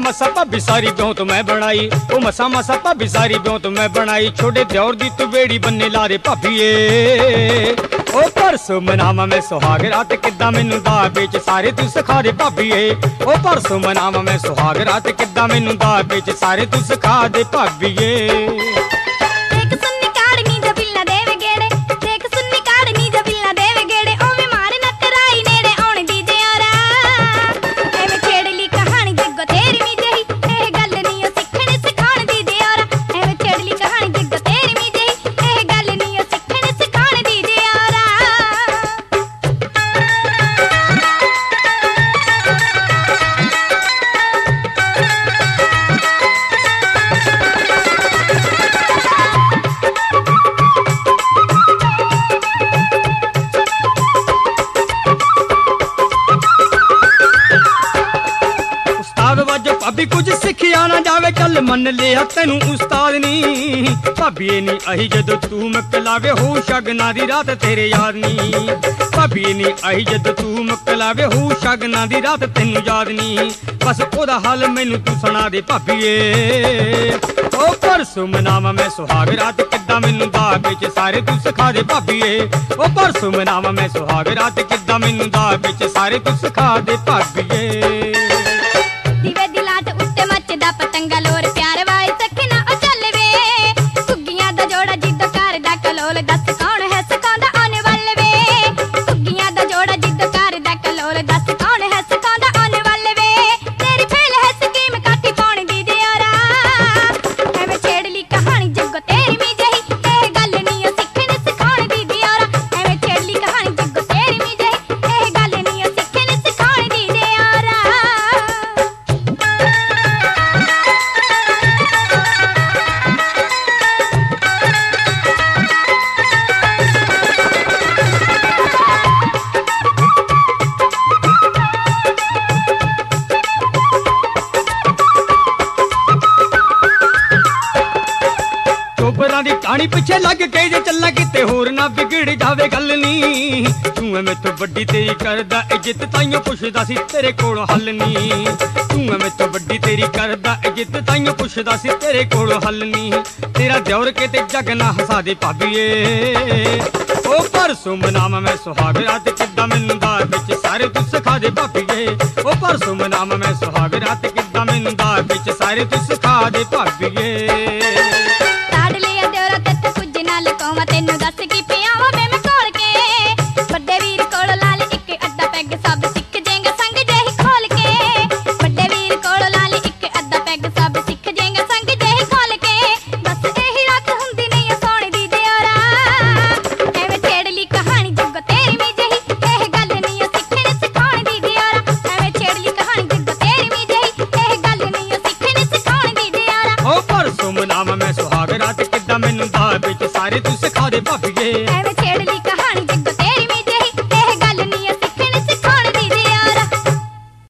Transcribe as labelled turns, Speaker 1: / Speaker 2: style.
Speaker 1: मसा भाभी सारी ब्यों तो मैं बनाई, ओ मसा मसा भाभी सारी ब्यों तो मैं बनाई। छोड़े दौर दी तू बेड़ी बन्ने ला रे भाभीए, ओ परसों मनावा मैं सुहाग रात किद्दां मैनू दा बेच सारे तू सिखा दे भाभीए। ओ परसों मनावा मैं सुहाग रात किद्दां मैनू दा बेच सारे तू सिखा दे भाभीए। भाभी कुछ सिखिया ना जावे चल मन लिया तेनू उस्ताद नी। भाभी नी आई जदों तू मकलावे हो शगना दी रात तेरे याद नी। भाभी नी आई जदों तू मकलावे हो शगना दी रात तेनू याद नी। बस ओदा हाल मैनू तू सुना दे भाभीए। ओ परसों मनावा मैं सुहाग रात किद्दां मैनू दा बेच सारे तू सिखा दे भाभीए। ओ परसों मनावा मैं सुहाग रात किद्दां मैनू दा बेच सारे तू सिखा दे भाभीए।
Speaker 2: पतंगा लोर प्यार वाई सखना ओ चल वे, सुगियां दा जोड़ा जिद्दो कर दा कलोल दस कौन है सिखांदा आने वाले वे। सुगियां दा जोड़ा जिद्दो कर दा कलोल दस कौन है सिखांदा आने वाले वे। तेरी फेल है स्कीम काठी पाउण दी दियारा, एवें छेड़ ली कहानी जग्गो तेरी मी जही ए गल नी ओ सिखण सिखाउण दी दियारा। एवें छेड़ ली कहानी जग्गो तेरी मी जही ए गल नी ओ सिखण सिखाउण दी दियारा। चोबरां दी टाणी पिछे लग के जे चलना किते होर ना बिगड़ जावे गल नी। तू मैथों वड्डी तेरी करदा इज्जत ताइयों पुछदा सी तेरे कोल हल नी। तू मैथों वड्डी तेरी करदा इज्जत ताइयों पुछदा सी तेरे कोल हल नी। तेरा दौर के ते जग ना हसा दे भाभीए। ओ परसों मनावा मैं सुहाग रात किद्दां मैनू दा बेच सारे तू सिखा दे भाभीए। ओ परसों मनावा मैं सुहाग रात किद्दां मैनू दा बेच सारे तू सिखा दे भाभीए। तेनू दस की